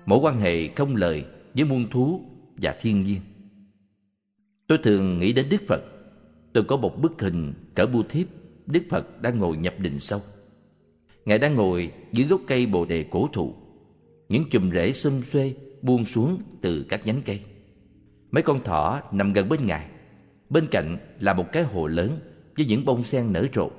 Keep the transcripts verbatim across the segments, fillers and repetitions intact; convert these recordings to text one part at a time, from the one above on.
mối quan hệ không lời với muôn thú và thiên nhiên. Tôi thường nghĩ đến Đức Phật. Tôi có một bức hình cỡ bưu thiếp Đức Phật đang ngồi nhập định sâu. Ngài đang ngồi dưới gốc cây bồ đề cổ thụ. Những chùm rễ xum xuê buông xuống từ các nhánh cây. Mấy con thỏ nằm gần bên Ngài. Bên cạnh là một cái hồ lớn với những bông sen nở rộ.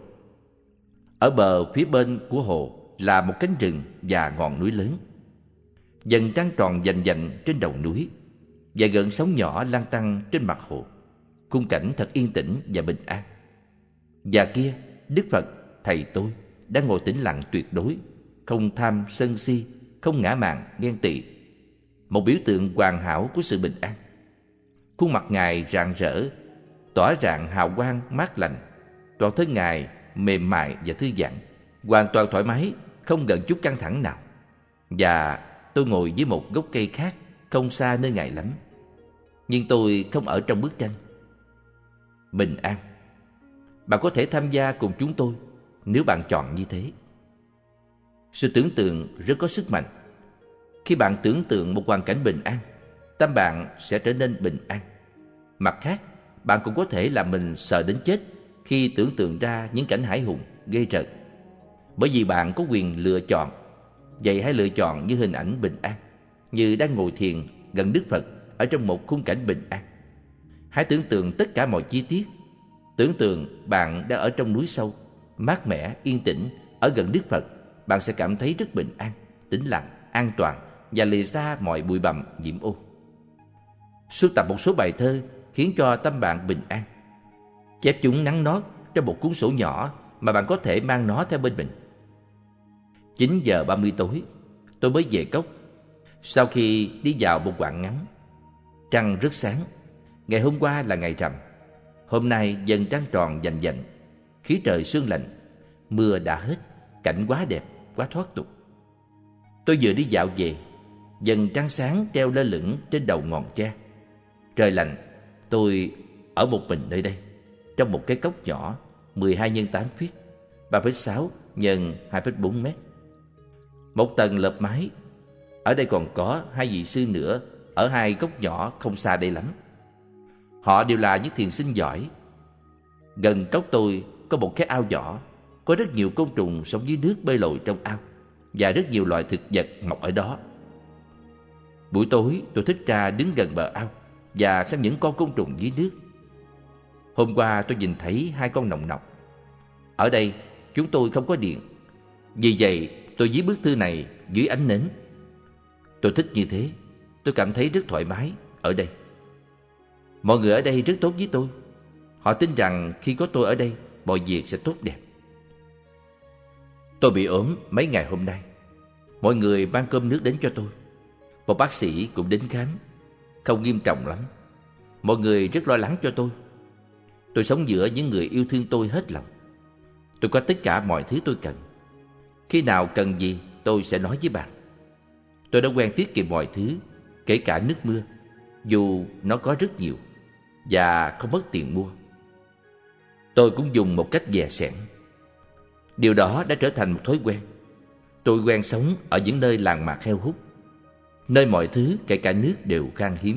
Ở bờ phía bên của hồ là một cánh rừng và ngọn núi lớn. Dần trăng tròn vành vạnh trên đầu núi và gợn sóng nhỏ lan tăn trên mặt hồ. Khung cảnh thật yên tĩnh và bình an. Và kia, Đức Phật, thầy tôi, đang ngồi tĩnh lặng tuyệt đối, không tham sân si, không ngã mạn ghen tị. Một biểu tượng hoàn hảo của sự bình an. Khuôn mặt Ngài rạng rỡ, tỏa rạng hào quang mát lành. Toàn thân Ngài mềm mại và thư giãn, hoàn toàn thoải mái, không gần chút căng thẳng nào. Và tôi ngồi dưới một gốc cây khác, không xa nơi Ngài lắm. Nhưng tôi không ở trong bức tranh. Bình an. Bạn có thể tham gia cùng chúng tôi nếu bạn chọn như thế. Sự tưởng tượng rất có sức mạnh. Khi bạn tưởng tượng một hoàn cảnh bình an, tâm bạn sẽ trở nên bình an. Mặt khác, bạn cũng có thể làm mình sợ đến chết khi tưởng tượng ra những cảnh hãi hùng, ghê rợn. Bởi vì bạn có quyền lựa chọn. Vậy hãy lựa chọn như hình ảnh bình an, như đang ngồi thiền gần Đức Phật ở trong một khung cảnh bình an. Hãy tưởng tượng tất cả mọi chi tiết. Tưởng tượng bạn đang ở trong núi sâu, mát mẻ, yên tĩnh, ở gần Đức Phật. Bạn sẽ cảm thấy rất bình an, tĩnh lặng, an toàn và lìa xa mọi bụi bặm nhiễm ô. Sưu tập một số bài thơ khiến cho tâm bạn bình an. Chép chúng nắn nót trong một cuốn sổ nhỏ mà bạn có thể mang nó theo bên mình. Chín giờ ba mươi tối, tôi mới về cốc. Sau khi đi vào một quãng ngắn, trăng rất sáng. Ngày hôm qua là ngày rằm. Hôm nay dần trăng tròn vành vạnh, khí trời sương lạnh. Mưa đã hết, cảnh quá đẹp, quá thoát tục. Tôi vừa đi dạo về, dần trăng sáng treo lơ lửng trên đầu ngọn tre. Trời lạnh, tôi ở một mình nơi đây, trong một cái cốc nhỏ mười hai nhân tám feet, ba phẩy sáu nhân hai phẩy bốn mét. Một tầng lợp mái. Ở đây còn có hai vị sư nữa ở hai góc nhỏ không xa đây lắm. Họ đều là những thiền sinh giỏi. Gần cốc tôi có một cái ao nhỏ. Có rất nhiều côn trùng sống dưới nước bơi lội trong ao, và rất nhiều loài thực vật mọc ở đó. Buổi tối tôi thích ra đứng gần bờ ao và xem những con côn trùng dưới nước. Hôm qua tôi nhìn thấy hai con nòng nọc. Ở đây chúng tôi không có điện. Vì vậy tôi viết bức thư này dưới ánh nến. Tôi thích như thế. Tôi cảm thấy rất thoải mái ở đây. Mọi người ở đây rất tốt với tôi. Họ tin rằng khi có tôi ở đây, mọi việc sẽ tốt đẹp. Tôi bị ốm mấy ngày hôm nay. Mọi người mang cơm nước đến cho tôi. Một bác sĩ cũng đến khám. Không nghiêm trọng lắm. Mọi người rất lo lắng cho tôi. Tôi sống giữa những người yêu thương tôi hết lòng. Tôi có tất cả mọi thứ tôi cần. Khi nào cần gì tôi sẽ nói với bạn. Tôi đã quen tiết kiệm mọi thứ, kể cả nước mưa, dù nó có rất nhiều và không mất tiền mua. Tôi cũng dùng một cách dè sẻn. Điều đó đã trở thành một thói quen. Tôi quen sống ở những nơi làng mạc heo hút, nơi mọi thứ kể cả nước đều khan hiếm.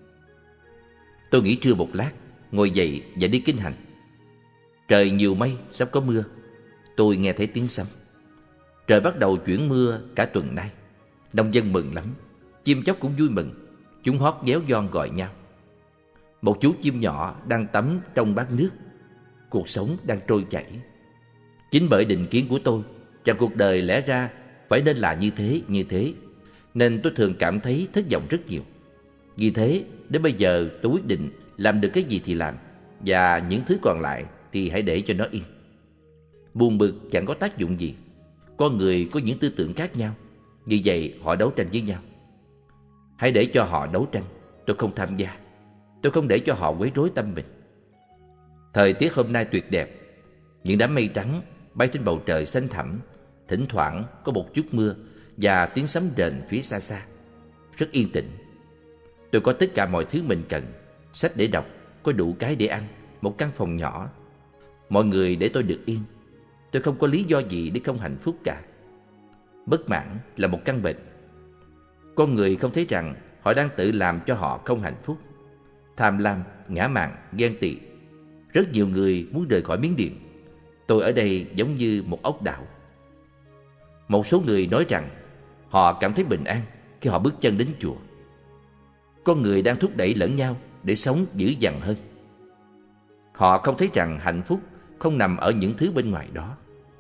Tôi nghỉ trưa một lát, ngồi dậy và đi kinh hành. Trời nhiều mây, sắp có mưa. Tôi nghe thấy tiếng sấm. Trời bắt đầu chuyển mưa cả tuần nay. Nông dân mừng lắm. Chim chóc cũng vui mừng. Chúng hót véo von gọi nhau. Một chú chim nhỏ đang tắm trong bát nước. Cuộc sống đang trôi chảy. Chính bởi định kiến của tôi rằng cuộc đời lẽ ra phải nên là như thế, như thế, nên tôi thường cảm thấy thất vọng rất nhiều. Vì thế, đến bây giờ tôi quyết định làm được cái gì thì làm, và những thứ còn lại thì hãy để cho nó yên. Buồn bực chẳng có tác dụng gì. Con người có những tư tưởng khác nhau, vì vậy họ đấu tranh với nhau. Hãy để cho họ đấu tranh. Tôi không tham gia. Tôi không để cho họ quấy rối tâm mình. Thời tiết hôm nay tuyệt đẹp. Những đám mây trắng bay trên bầu trời xanh thẳm. Thỉnh thoảng có một chút mưa và tiếng sấm rền phía xa xa. Rất yên tĩnh. Tôi có tất cả mọi thứ mình cần. Sách để đọc, có đủ cái để ăn, một căn phòng nhỏ. Mọi người để tôi được yên. Tôi không có lý do gì để không hạnh phúc cả. Bất mãn là một căn bệnh. Con người không thấy rằng họ đang tự làm cho họ không hạnh phúc. Tham lam, ngã mạn, ghen tị. Rất nhiều người muốn rời khỏi miếng điện. Tôi ở đây giống như một ốc đảo. Một số người nói rằng họ cảm thấy bình an khi họ bước chân đến chùa. Con người đang thúc đẩy lẫn nhau để sống dữ dằn hơn. Họ không thấy rằng hạnh phúc không nằm ở những thứ bên ngoài đó.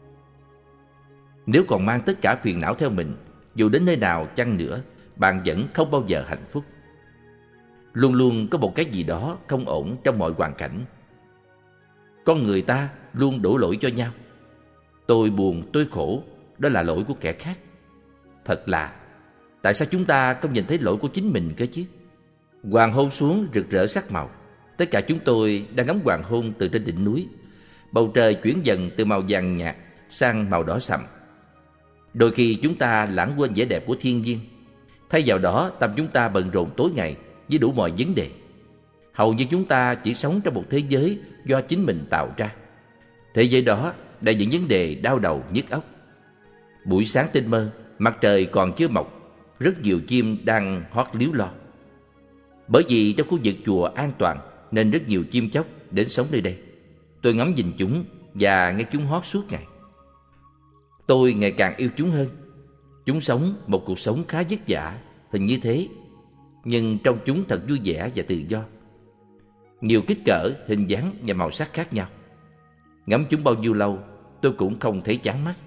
Nếu còn mang tất cả phiền não theo mình, dù đến nơi nào chăng nữa, bạn vẫn không bao giờ hạnh phúc. Luôn luôn có một cái gì đó không ổn trong mọi hoàn cảnh. Con người ta luôn đổ lỗi cho nhau. Tôi buồn, tôi khổ, đó là lỗi của kẻ khác. Thật lạ, tại sao chúng ta không nhìn thấy lỗi của chính mình cơ chứ? Hoàng hôn xuống rực rỡ sắc màu. Tất cả chúng tôi đang ngắm hoàng hôn từ trên đỉnh núi. Bầu trời chuyển dần từ màu vàng nhạt sang màu đỏ sậm. Đôi khi chúng ta lãng quên vẻ đẹp của thiên nhiên. Thay vào đó, tâm chúng ta bận rộn tối ngày với đủ mọi vấn đề. Hầu như chúng ta chỉ sống trong một thế giới do chính mình tạo ra. Thế giới đó đầy những vấn đề đau đầu nhức óc. Buổi sáng tinh mơ, mặt trời còn chưa mọc, rất nhiều chim đang hót líu lo. Bởi vì trong khu vực chùa an toàn nên rất nhiều chim chóc đến sống nơi đây. Tôi ngắm nhìn chúng và nghe chúng hót suốt ngày. Tôi ngày càng yêu chúng hơn. Chúng sống một cuộc sống khá vất vả, hình như thế, nhưng trong chúng thật vui vẻ và tự do. Nhiều kích cỡ, hình dáng và màu sắc khác nhau. Ngắm chúng bao nhiêu lâu tôi cũng không thấy chán mắt.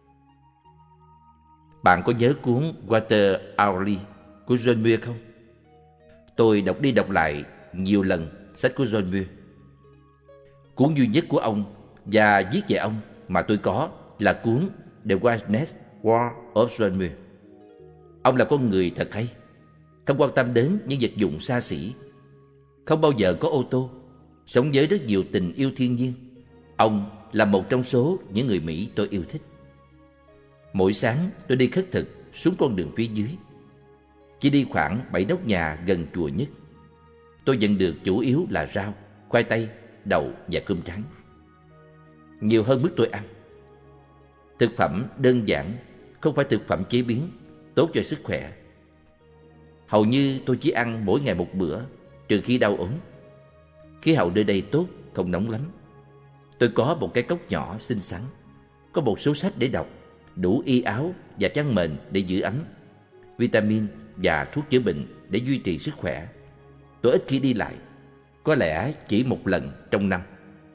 Bạn có nhớ cuốn Water Hourly của John Muir không? Tôi đọc đi đọc lại nhiều lần sách của John Muir. Cuốn duy nhất của ông và viết về ông mà tôi có là cuốn The Wilderness War of John Muir. Ông là con người thật hay, không quan tâm đến những vật dụng xa xỉ, không bao giờ có ô tô, sống với rất nhiều tình yêu thiên nhiên. Ông là một trong số những người Mỹ tôi yêu thích. Mỗi sáng tôi đi khất thực xuống con đường phía dưới. Chỉ đi khoảng bảy nóc nhà gần chùa nhất. Tôi nhận được chủ yếu là rau, khoai tây, đậu và cơm trắng. Nhiều hơn mức tôi ăn. Thực phẩm đơn giản, không phải thực phẩm chế biến, tốt cho sức khỏe. Hầu như tôi chỉ ăn mỗi ngày một bữa, trừ khi đau ốm. Khí hậu nơi đây tốt, không nóng lắm. Tôi có một cái cốc nhỏ xinh xắn, có một số sách để đọc, đủ y áo và chăn mền để giữ ấm, vitamin và thuốc chữa bệnh để duy trì sức khỏe. Tôi ít khi đi lại, có lẽ chỉ một lần trong năm.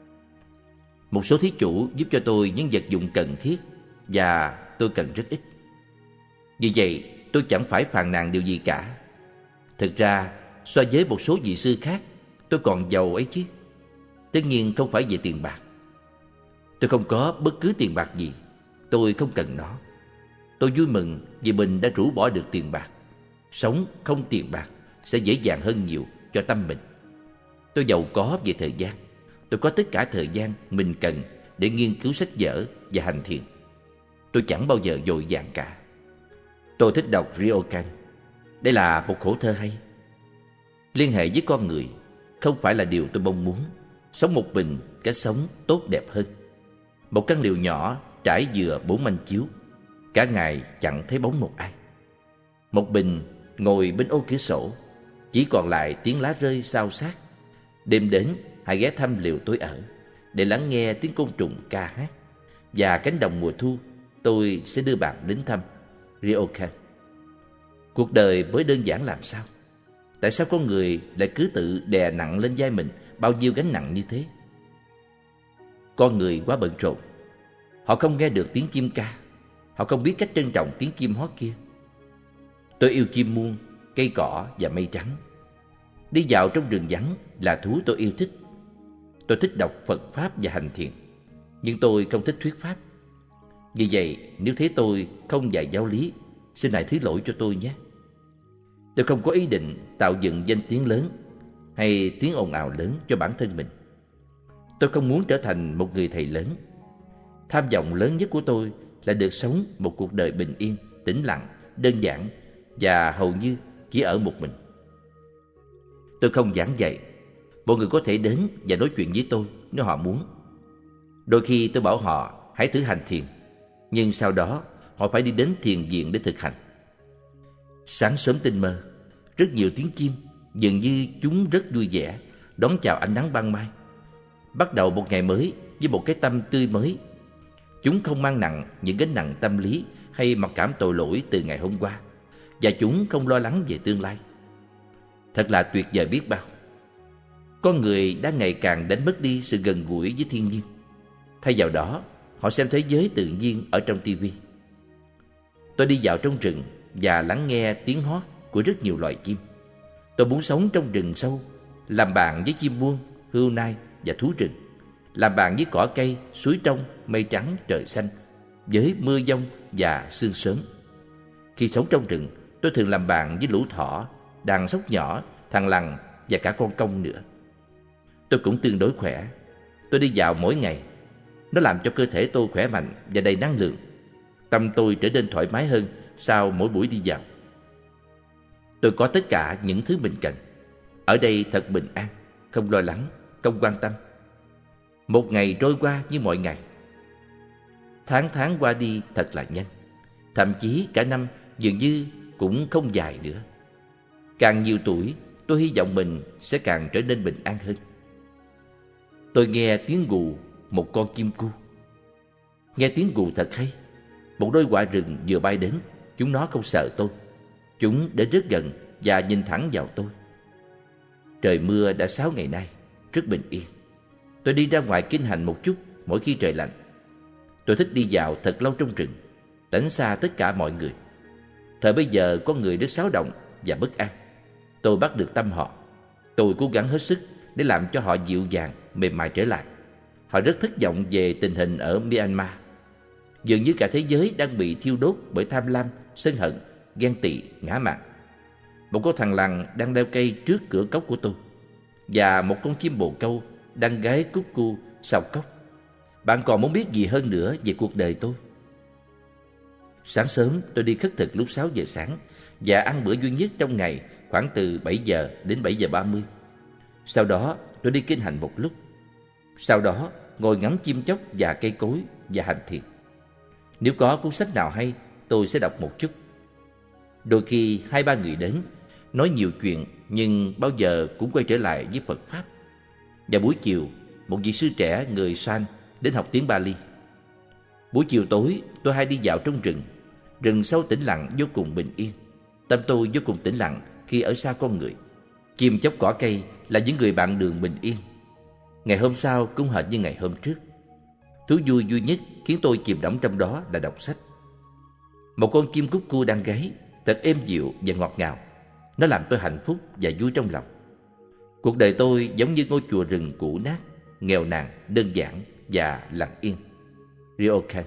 Một số thí chủ giúp cho tôi những vật dụng cần thiết và tôi cần rất ít. Vì vậy, tôi chẳng phải phàn nàn điều gì cả. Thực ra, so với một số vị sư khác, tôi còn giàu ấy chứ. Tất nhiên không phải về tiền bạc. Tôi không có bất cứ tiền bạc gì. Tôi không cần nó. Tôi vui mừng vì mình đã rũ bỏ được tiền bạc. Sống không tiền bạc sẽ dễ dàng hơn nhiều cho tâm mình. Tôi giàu có về thời gian. Tôi có tất cả thời gian mình cần để nghiên cứu sách vở và hành thiền. Tôi chẳng bao giờ dội vàng cả. Tôi thích đọc Ryokan. Đây là một khổ thơ hay. Liên hệ với con người không phải là điều tôi mong muốn. Sống một mình, cái sống tốt đẹp hơn. Một căn liều nhỏ trải dừa bốn manh chiếu. Cả ngày chẳng thấy bóng một ai. Một mình ngồi bên ô cửa sổ, chỉ còn lại tiếng lá rơi xao xát. Đêm đến hãy ghé thăm liều tôi ở để lắng nghe tiếng côn trùng ca hát. Và cánh đồng mùa thu tôi sẽ đưa bạn đến thăm. Ryokan. Cuộc đời mới đơn giản làm sao? Tại sao con người lại cứ tự đè nặng lên vai mình bao nhiêu gánh nặng như thế? Con người quá bận rộn. Họ không nghe được tiếng chim ca. Họ không biết cách trân trọng tiếng chim hót kia. Tôi yêu chim muông, cây cỏ và mây trắng. Đi dạo trong rừng vắng là thú tôi yêu thích. Tôi thích đọc Phật Pháp và hành thiền, nhưng tôi không thích thuyết pháp. Vì vậy, nếu thấy tôi không dạy giáo lý, xin hãy thứ lỗi cho tôi nhé. Tôi không có ý định tạo dựng danh tiếng lớn hay tiếng ồn ào lớn cho bản thân mình. Tôi không muốn trở thành một người thầy lớn. Tham vọng lớn nhất của tôi là được sống một cuộc đời bình yên, tĩnh lặng, đơn giản và hầu như chỉ ở một mình. Tôi không giảng dạy. Mọi người có thể đến và nói chuyện với tôi nếu họ muốn. Đôi khi tôi bảo họ hãy thử hành thiền, nhưng sau đó họ phải đi đến thiền viện để thực hành. Sáng sớm tinh mơ, rất nhiều tiếng chim, dường như chúng rất vui vẻ, đón chào ánh nắng ban mai. Bắt đầu một ngày mới với một cái tâm tươi mới. Chúng không mang nặng những gánh nặng tâm lý hay mặc cảm tội lỗi từ ngày hôm qua, và chúng không lo lắng về tương lai. Thật là tuyệt vời biết bao. Con người đã ngày càng đánh mất đi sự gần gũi với thiên nhiên. Thay vào đó, họ xem thế giới tự nhiên ở trong tivi. Tôi đi vào trong rừng và lắng nghe tiếng hót của rất nhiều loài chim. Tôi muốn sống trong rừng sâu, làm bạn với chim muông, hươu nai và thú rừng, làm bạn với cỏ cây, suối trong, mây trắng, trời xanh, với mưa giông và sương sớm. Khi sống trong rừng, tôi thường làm bạn với lũ thỏ, đàn sóc nhỏ, thằn lằn và cả con công nữa. Tôi cũng tương đối khỏe. Tôi đi dạo mỗi ngày. Nó làm cho cơ thể tôi khỏe mạnh và đầy năng lượng. Tâm tôi trở nên thoải mái hơn sau mỗi buổi đi dạo. Tôi có tất cả những thứ mình cần. Ở đây thật bình an, không lo lắng, không quan tâm. Một ngày trôi qua như mọi ngày. Tháng tháng qua đi thật là nhanh. Thậm chí cả năm dường như cũng không dài nữa. Càng nhiều tuổi, tôi hy vọng mình sẽ càng trở nên bình an hơn. Tôi nghe tiếng gù một con chim cu. Nghe tiếng gù thật hay. Một đôi quạ rừng vừa bay đến. Chúng nó không sợ tôi. Chúng đến rất gần và nhìn thẳng vào tôi. Trời mưa đã sáu ngày nay, rất bình yên. Tôi đi ra ngoài kinh hành một chút mỗi khi trời lạnh. Tôi thích đi dạo thật lâu trong rừng, tránh xa tất cả mọi người. Thời bây giờ con người rất xáo động và bất an. Tôi bắt được tâm họ. Tôi cố gắng hết sức để làm cho họ dịu dàng, mềm mại trở lại. Họ rất thất vọng về tình hình ở Myanmar. Dường như cả thế giới đang bị thiêu đốt bởi tham lam, sân hận, ghen tị, ngã mạn. Một con thằn lằn đang leo cây trước cửa cốc của tôi, và một con chim bồ câu đang gáy cúc cu sau cốc. Bạn còn muốn biết gì hơn nữa về cuộc đời tôi? Sáng sớm tôi đi khất thực lúc sáu giờ sáng và ăn bữa duy nhất trong ngày khoảng từ bảy giờ đến bảy giờ ba mươi. Sau đó tôi đi kinh hành một lúc. Sau đó ngồi ngắm chim chóc và cây cối và hành thiền. Nếu có cuốn sách nào hay, tôi sẽ đọc một chút. Đôi khi hai ba người đến, nói nhiều chuyện nhưng bao giờ cũng quay trở lại với Phật Pháp. Và buổi chiều, một vị sư trẻ người San đến học tiếng Bali. Buổi chiều tối, tôi hay đi dạo trong rừng. Rừng sâu tĩnh lặng vô cùng bình yên. Tâm tôi vô cùng tĩnh lặng khi ở xa con người. Chim chóc cỏ cây là những người bạn đường bình yên. Ngày hôm sau cũng hệt như ngày hôm trước. Thú vui duy nhất khiến tôi chìm đắm trong đó là đọc sách. Một con chim cúc cu đang gáy, thật êm dịu và ngọt ngào. Nó làm tôi hạnh phúc và vui trong lòng. Cuộc đời tôi giống như ngôi chùa rừng cũ nát, nghèo nàn, đơn giản và lặng yên. Ryokan.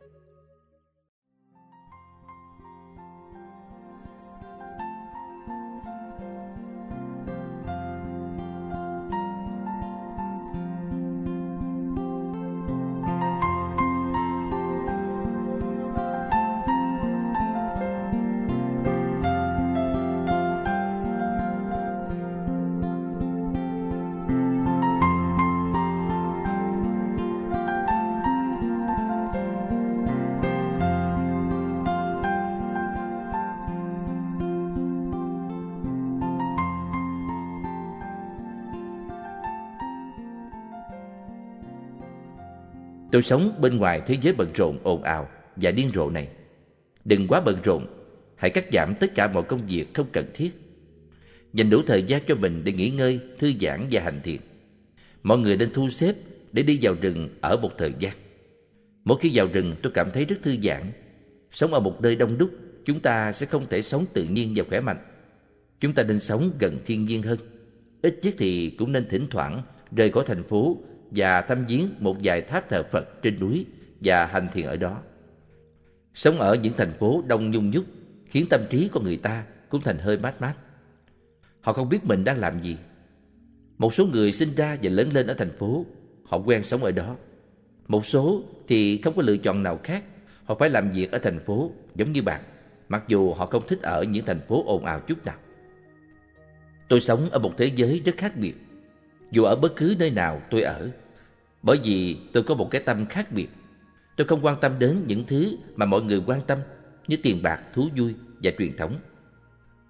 Tôi sống bên ngoài thế giới bận rộn, ồn ào và điên rồ này. Đừng quá bận rộn. Hãy cắt giảm tất cả mọi công việc không cần thiết. Dành đủ thời gian cho mình để nghỉ ngơi, thư giãn và hành thiền. Mọi người nên thu xếp để đi vào rừng ở một thời gian. Mỗi khi vào rừng tôi cảm thấy rất thư giãn. Sống ở một nơi đông đúc, chúng ta sẽ không thể sống tự nhiên và khỏe mạnh. Chúng ta nên sống gần thiên nhiên hơn. Ít nhất thì cũng nên thỉnh thoảng rời khỏi thành phố và thăm viếng một vài tháp thờ Phật trên núi và hành thiền ở đó. Sống ở những thành phố đông nhung nhúc khiến tâm trí của người ta cũng thành hơi mát mát. Họ không biết mình đang làm gì. Một số người sinh ra và lớn lên ở thành phố, họ quen sống ở đó. Một số thì không có lựa chọn nào khác, họ phải làm việc ở thành phố giống như bạn, mặc dù họ không thích ở những thành phố ồn ào chút nào. Tôi sống ở một thế giới rất khác biệt, dù ở bất cứ nơi nào tôi ở, bởi vì tôi có một cái tâm khác biệt. Tôi không quan tâm đến những thứ mà mọi người quan tâm, như tiền bạc, thú vui và truyền thống.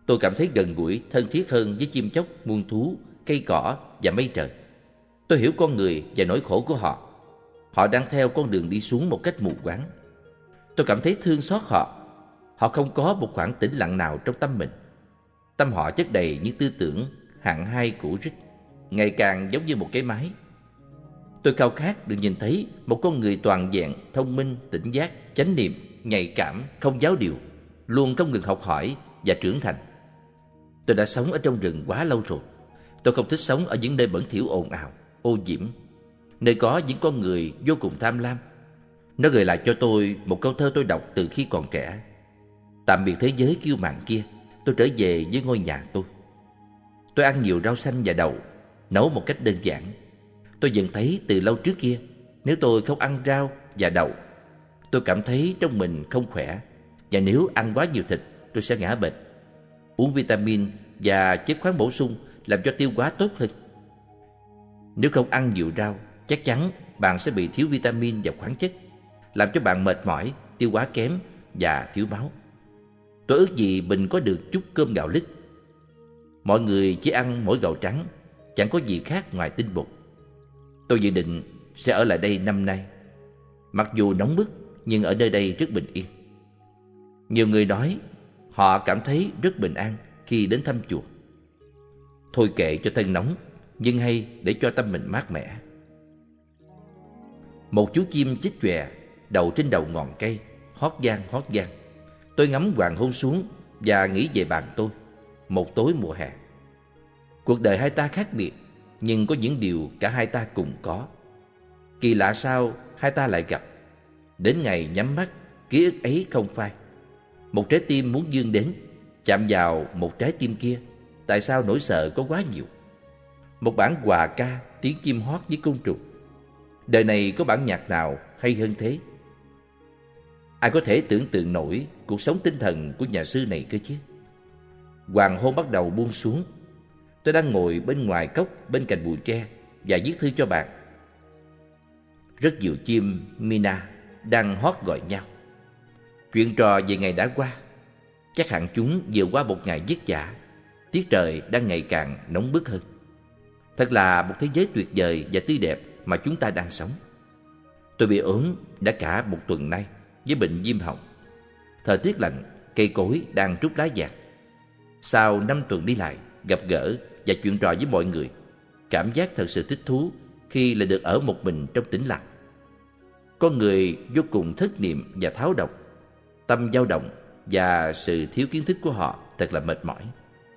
Tôi cảm thấy gần gũi, thân thiết hơn với chim chóc, muôn thú, cây cỏ và mây trời. Tôi hiểu con người và nỗi khổ của họ. Họ đang theo con đường đi xuống một cách mù quáng. Tôi cảm thấy thương xót họ. Họ không có một khoảng tĩnh lặng nào trong tâm mình. Tâm họ chất đầy những tư tưởng hạng hai cũ rích, ngày càng giống như một cái máy. Tôi khao khát được nhìn thấy một con người toàn vẹn, thông minh, tỉnh giác, chánh niệm, nhạy cảm, không giáo điều, luôn không ngừng học hỏi và trưởng thành. Tôi đã sống ở trong rừng quá lâu rồi. Tôi không thích sống ở những nơi bẩn thỉu ồn ào, ô nhiễm, nơi có những con người vô cùng tham lam. Nó gợi lại cho tôi một câu thơ tôi đọc từ khi còn trẻ. Tạm biệt thế giới kiêu mạn kia, tôi trở về với ngôi nhà tôi. Tôi ăn nhiều rau xanh và đậu, nấu một cách đơn giản. Tôi nhận thấy từ lâu trước kia, nếu tôi không ăn rau và đậu, tôi cảm thấy trong mình không khỏe. Và nếu ăn quá nhiều thịt, tôi sẽ ngã bệnh. Uống vitamin và chất khoáng bổ sung làm cho tiêu hóa tốt hơn. Nếu không ăn nhiều rau, chắc chắn bạn sẽ bị thiếu vitamin và khoáng chất, làm cho bạn mệt mỏi, tiêu hóa kém và thiếu máu. Tôi ước gì mình có được chút cơm gạo lứt. Mọi người chỉ ăn mỗi gạo trắng, chẳng có gì khác ngoài tinh bột. Tôi dự định sẽ ở lại đây năm nay. Mặc dù nóng bức, nhưng ở nơi đây rất bình yên. Nhiều người nói họ cảm thấy rất bình an khi đến thăm chùa. Thôi kệ cho thân nóng, nhưng hay để cho tâm mình mát mẻ. Một chú chim chích chòe đậu trên đầu ngọn cây, hót vang hót vang. Tôi ngắm hoàng hôn xuống và nghĩ về bạn tôi, một tối mùa hè. Cuộc đời hai ta khác biệt, nhưng có những điều cả hai ta cùng có. Kỳ lạ sao hai ta lại gặp. Đến ngày nhắm mắt, ký ức ấy không phai. Một trái tim muốn vươn đến, chạm vào một trái tim kia. Tại sao nỗi sợ có quá nhiều? Một bản hòa ca, tiếng chim hót với côn trùng. Đời này có bản nhạc nào hay hơn thế? Ai có thể tưởng tượng nổi cuộc sống tinh thần của nhà sư này cơ chứ? Hoàng hôn bắt đầu buông xuống. Tôi đang ngồi bên ngoài cốc bên cạnh bụi tre và viết thư cho bạn. Rất nhiều chim Mina đang hót gọi nhau. Chuyện trò về ngày đã qua. Chắc hẳn chúng vừa qua một ngày vất vả. Tiết trời đang ngày càng nóng bức hơn. Thật là một thế giới tuyệt vời và tươi đẹp mà chúng ta đang sống. Tôi bị ốm đã cả một tuần nay với bệnh viêm họng. Thời tiết lạnh, cây cối đang trút lá vàng. Sau năm tuần đi lại, gặp gỡ và chuyện trò với mọi người, cảm giác thật sự thích thú khi lại được ở một mình trong tĩnh lặng. Con người vô cùng thất niệm và tháo động, tâm dao động và sự thiếu kiến thức của họ thật là mệt mỏi.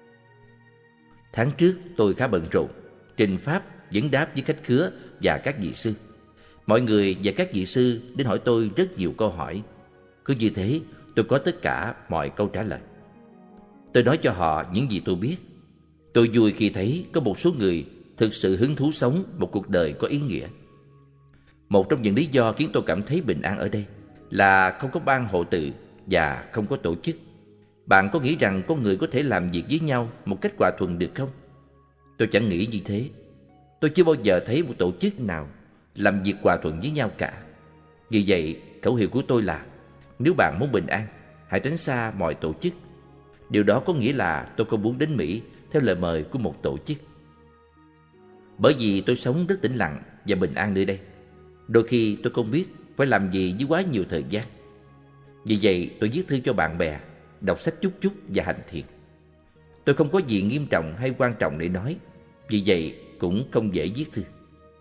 Tháng trước tôi khá bận rộn, trình pháp, vấn đáp với khách khứa và các vị sư. Mọi người và các vị sư đến hỏi tôi rất nhiều câu hỏi. Cứ như thế, tôi có tất cả mọi câu trả lời. Tôi nói cho họ những gì tôi biết. Tôi vui khi thấy có một số người thực sự hứng thú sống một cuộc đời có ý nghĩa. Một trong những lý do khiến tôi cảm thấy bình an ở đây là không có ban hộ tự và không có tổ chức. Bạn có nghĩ rằng con người có thể làm việc với nhau một cách hòa thuận được không? Tôi chẳng nghĩ như thế. Tôi chưa bao giờ thấy một tổ chức nào làm việc hòa thuận với nhau cả. Vì vậy, khẩu hiệu của tôi là: nếu bạn muốn bình an, hãy tránh xa mọi tổ chức. Điều đó có nghĩa là tôi không muốn đến Mỹ theo lời mời của một tổ chức. Bởi vì tôi sống rất tĩnh lặng và bình an nơi đây. Đôi khi tôi không biết phải làm gì với quá nhiều thời gian. Vì vậy tôi viết thư cho bạn bè, đọc sách chút chút và hành thiền. Tôi không có gì nghiêm trọng hay quan trọng để nói, vì vậy cũng không dễ viết thư.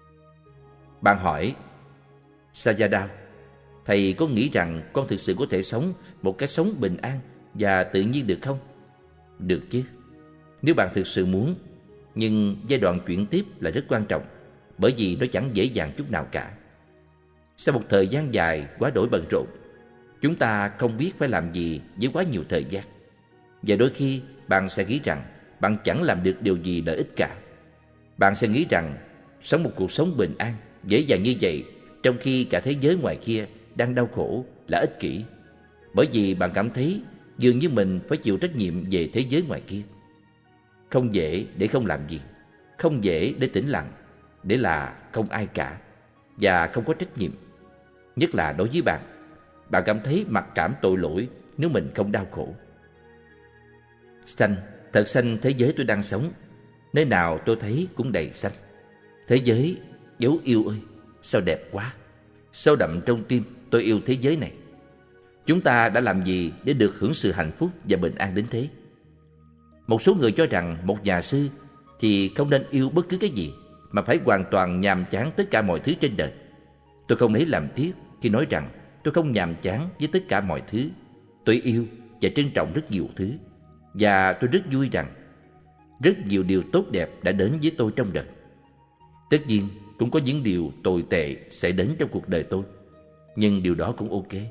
Bạn hỏi: Sayadaw, thầy có nghĩ rằng con thực sự có thể sống một cách sống bình an và tự nhiên được không? Được chứ, nếu bạn thực sự muốn. Nhưng giai đoạn chuyển tiếp là rất quan trọng, bởi vì nó chẳng dễ dàng chút nào cả. Sau một thời gian dài quá đổi bận rộn, chúng ta không biết phải làm gì với quá nhiều thời gian. Và đôi khi bạn sẽ nghĩ rằng bạn chẳng làm được điều gì lợi ích cả. Bạn sẽ nghĩ rằng sống một cuộc sống bình an, dễ dàng như vậy, trong khi cả thế giới ngoài kia đang đau khổ, là ích kỷ. Bởi vì bạn cảm thấy dường như mình phải chịu trách nhiệm về thế giới ngoài kia. Không dễ để không làm gì, không dễ để tĩnh lặng, để là không ai cả và không có trách nhiệm. Nhất là đối với bạn, bạn cảm thấy mặc cảm tội lỗi nếu mình không đau khổ. Xanh, thật xanh thế giới tôi đang sống. Nơi nào tôi thấy cũng đầy xanh. Thế giới dấu yêu ơi, sao đẹp quá. Sâu đậm trong tim tôi yêu thế giới này. Chúng ta đã làm gì để được hưởng sự hạnh phúc và bình an đến thế? Một số người cho rằng một nhà sư thì không nên yêu bất cứ cái gì, mà phải hoàn toàn nhàm chán tất cả mọi thứ trên đời. Tôi không lấy làm tiếc khi nói rằng tôi không nhàm chán với tất cả mọi thứ. Tôi yêu và trân trọng rất nhiều thứ. Và tôi rất vui rằng rất nhiều điều tốt đẹp đã đến với tôi trong đời. Tất nhiên cũng có những điều tồi tệ sẽ đến trong cuộc đời tôi, nhưng điều đó cũng ok.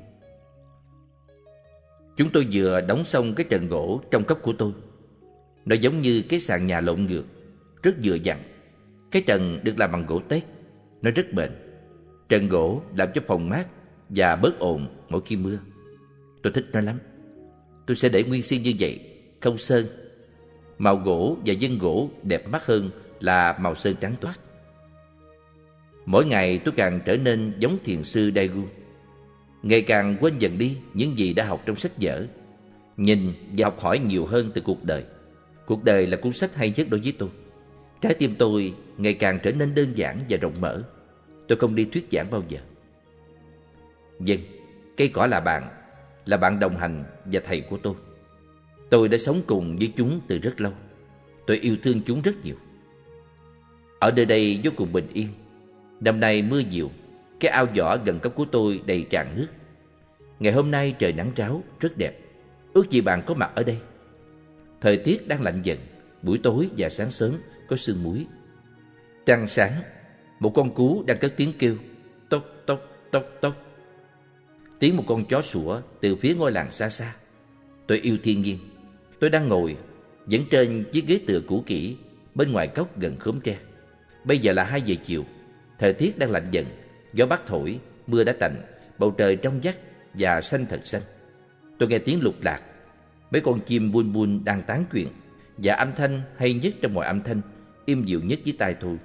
Chúng tôi vừa đóng xong cái trần gỗ trong cốc của tôi. Nó giống như cái sàn nhà lộn ngược, rất vừa vặn. Cái trần được làm bằng gỗ tét, nó rất bền. Trần gỗ làm cho phòng mát và bớt ồn mỗi khi mưa. Tôi thích nó lắm. Tôi sẽ để nguyên si như vậy, không sơn. Màu gỗ và vân gỗ đẹp mắt hơn là màu sơn trắng toát. Mỗi ngày tôi càng trở nên giống thiền sư Daegu, ngày càng quên dần đi những gì đã học trong sách vở, nhìn và học hỏi nhiều hơn từ cuộc đời. Cuộc đời là cuốn sách hay nhất đối với tôi. Trái tim tôi ngày càng trở nên đơn giản và rộng mở. Tôi không đi thuyết giảng bao giờ. Vâng, cây cỏ là bạn, là bạn đồng hành và thầy của tôi. Tôi đã sống cùng với chúng từ rất lâu. Tôi yêu thương chúng rất nhiều. Ở nơi đây vô cùng bình yên. Năm nay mưa nhiều, cái ao giỏ gần cốc của tôi đầy tràn nước. Ngày hôm nay trời nắng ráo, rất đẹp. Ước gì bạn có mặt ở đây. Thời tiết đang lạnh dần, buổi tối và sáng sớm có sương muối. Trăng sáng, một con cú đang cất tiếng kêu tốc tốc tốc tốc. Tiếng một con chó sủa từ phía ngôi làng xa xa. Tôi yêu thiên nhiên. Tôi đang ngồi vẫn trên chiếc ghế tựa cũ kỹ bên ngoài cốc gần khóm tre. Bây giờ là hai giờ chiều. Thời tiết đang lạnh dần, gió bắc thổi, mưa đã tạnh, bầu trời trong vắt và xanh thật xanh. Tôi nghe tiếng lục lạc, mấy con chim bun bun đang tán chuyện, và âm thanh hay nhất trong mọi âm thanh, im dịu nhất với tai tôi.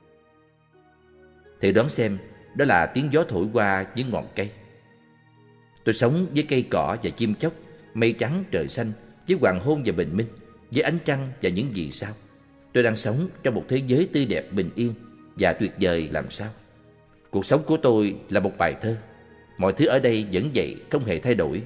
Thử đoán xem, đó là tiếng gió thổi qua những ngọn cây. Tôi sống với cây cỏ và chim chóc, mây trắng trời xanh, với hoàng hôn và bình minh, với ánh trăng và những vì sao. Tôi đang sống trong một thế giới tươi đẹp bình yên và tuyệt vời làm sao. Cuộc sống của tôi là một bài thơ. Mọi thứ ở đây vẫn vậy, không hề thay đổi.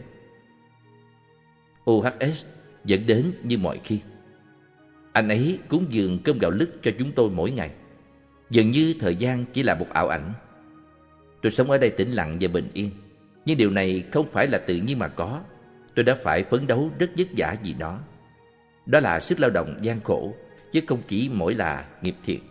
ô hát ét vẫn đến như mọi khi. Anh ấy cúng dường cơm gạo lứt cho chúng tôi mỗi ngày. Dường như thời gian chỉ là một ảo ảnh. Tôi sống ở đây tĩnh lặng và bình yên. Nhưng điều này không phải là tự nhiên mà có. Tôi đã phải phấn đấu rất vất vả vì nó. Đó là sức lao động gian khổ, chứ không chỉ mỗi là nghiệp thiện.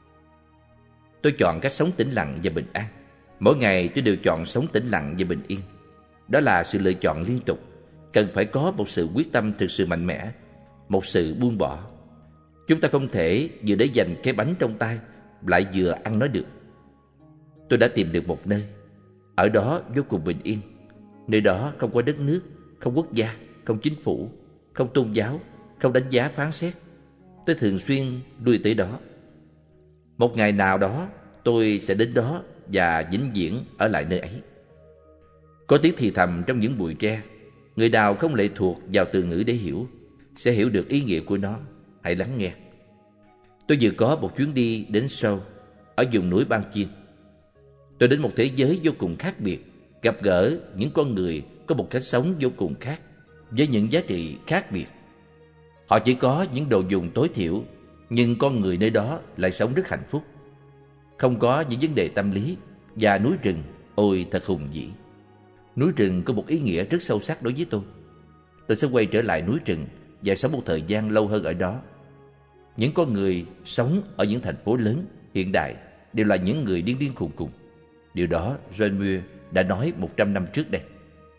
Tôi chọn cách sống tĩnh lặng và bình an. Mỗi ngày tôi đều chọn sống tĩnh lặng và bình yên. Đó là sự lựa chọn liên tục. Cần phải có một sự quyết tâm thực sự mạnh mẽ, một sự buông bỏ. Chúng ta không thể vừa để dành cái bánh trong tay lại vừa ăn nó được. Tôi đã tìm được một nơi. Ở đó vô cùng bình yên. Nơi đó không có đất nước, không quốc gia, không chính phủ, không tôn giáo, không đánh giá phán xét. Tôi thường xuyên lui tới đó. Một ngày nào đó tôi sẽ đến đó và vĩnh viễn ở lại nơi ấy. Có tiếng thì thầm trong những bụi tre. Người nào không lệ thuộc vào từ ngữ để hiểu sẽ hiểu được ý nghĩa của nó. Hãy lắng nghe. Tôi vừa có một chuyến đi đến Seoul, ở vùng núi Ban Chin. Tôi đến một thế giới vô cùng khác biệt, gặp gỡ những con người có một cách sống vô cùng khác, với những giá trị khác biệt. Họ chỉ có những đồ dùng tối thiểu, nhưng con người nơi đó lại sống rất hạnh phúc. Không có những vấn đề tâm lý, và núi rừng, ôi thật hùng vĩ. Núi rừng có một ý nghĩa rất sâu sắc đối với tôi. Tôi sẽ quay trở lại núi rừng và sống một thời gian lâu hơn ở đó. Những con người sống ở những thành phố lớn, hiện đại đều là những người điên điên khùng khùng. Điều đó John Muir đã nói một trăm năm trước đây.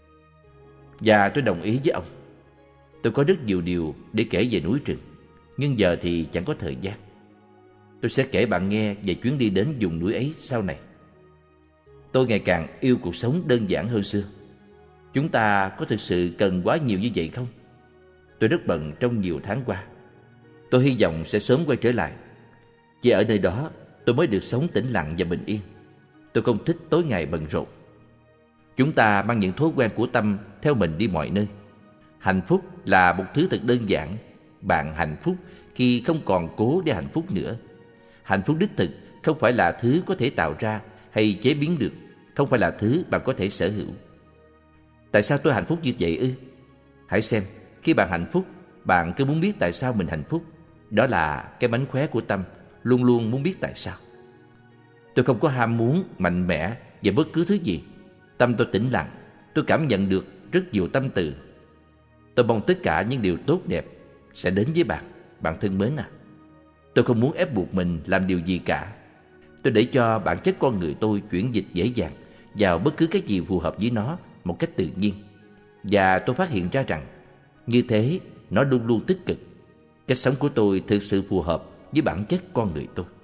Và tôi đồng ý với ông. Tôi có rất nhiều điều để kể về núi rừng, nhưng giờ thì chẳng có thời gian. Tôi sẽ kể bạn nghe về chuyến đi đến vùng núi ấy sau này. Tôi ngày càng yêu cuộc sống đơn giản hơn xưa. Chúng ta có thực sự cần quá nhiều như vậy không? Tôi rất bận trong nhiều tháng qua. Tôi hy vọng sẽ sớm quay trở lại. Chỉ ở nơi đó tôi mới được sống tĩnh lặng và bình yên. Tôi không thích tối ngày bận rộn. Chúng ta mang những thói quen của tâm theo mình đi mọi nơi. Hạnh phúc là một thứ thật đơn giản, bạn hạnh phúc khi không còn cố để hạnh phúc nữa. Hạnh phúc đích thực không phải là thứ có thể tạo ra hay chế biến được, không phải là thứ bạn có thể sở hữu. Tại sao tôi hạnh phúc như vậy ư? Hãy xem, khi bạn hạnh phúc, bạn cứ muốn biết tại sao mình hạnh phúc. Đó là cái mánh khóe của tâm, luôn luôn muốn biết tại sao. Tôi không có ham muốn mạnh mẽ về bất cứ thứ gì. Tâm tôi tĩnh lặng, tôi cảm nhận được rất nhiều tâm từ. Tôi mong tất cả những điều tốt đẹp sẽ đến với bạn, bạn thân mến à. Tôi không muốn ép buộc mình làm điều gì cả. Tôi để cho bản chất con người tôi chuyển dịch dễ dàng vào bất cứ cái gì phù hợp với nó một cách tự nhiên. Và tôi phát hiện ra rằng như thế nó luôn luôn tích cực. Cách sống của tôi thực sự phù hợp với bản chất con người tôi.